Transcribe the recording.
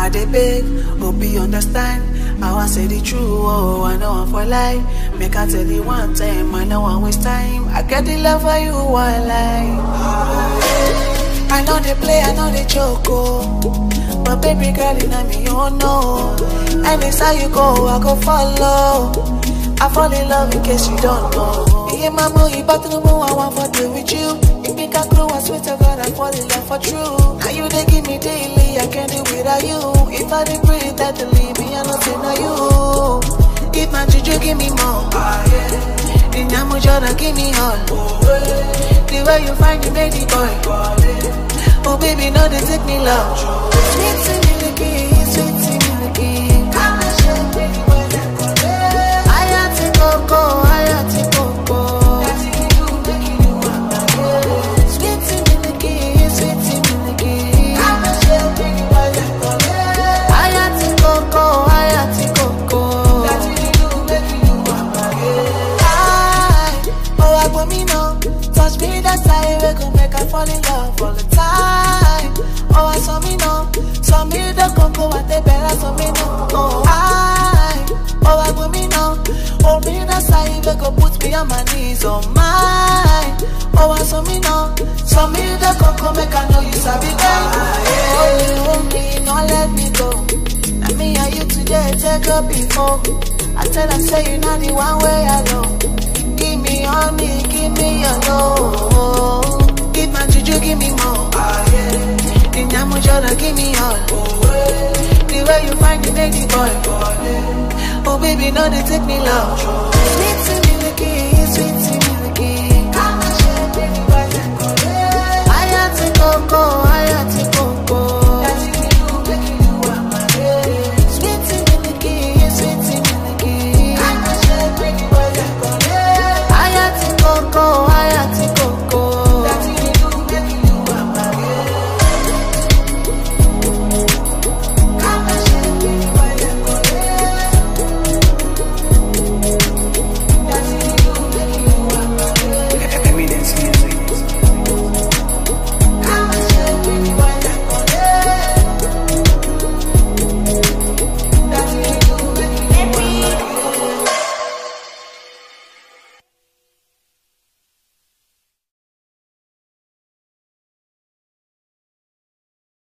I dey beg, hope you understand. I want say the truth, oh, I know I'm for life. Make I tell you one time, I know I waste time. I get the love for you, one life. I know they play, I know they joke, oh. But baby girl, you know me, you know. And it's how you go, I go follow. I fall in love in case you don't know. Yeah, mama, you back to the moon, I want for do with you. You think I grow, I swear to God, I fall in love for true. Now you they give me daily, I can't do without you. If I didn't breathe, that to leave me, I don't say no you. If my juju give me more, the Nyamujana give me all. The way you find you made the boy. Oh baby, no they take me love. Sweet to me the key, sweet to me the key. I'm a shit, baby, boy, that I had to go, I had to go. That's it, you make you do sweet to me the key, sweet to me the key. I'm a shit, baby, boy, that I had to go, I had to go. That's it, you make you do I want me now. Touch me that side, we gon' make I fall in love all the time. Oh, I saw me now. Saw me the cocoa, what they better, saw me now. Oh, I want me now. Oh, me that side, we gon' put me on my knees, oh my. Oh, I saw me now. Saw me the cocoa, make I know you sabi girl. Oh, me, don't let me go. I mean, are you today, take up before. I tell her, say you not the one way I know. Give me honey, give me your love. Give my juju, give me more. The Nyamujana, give me all. The way you find the lady boy. Oh baby, no they take me love. Sweet to me the key, sweet to me the key. I'm a shit, baby, boy, I had to go, I had to go.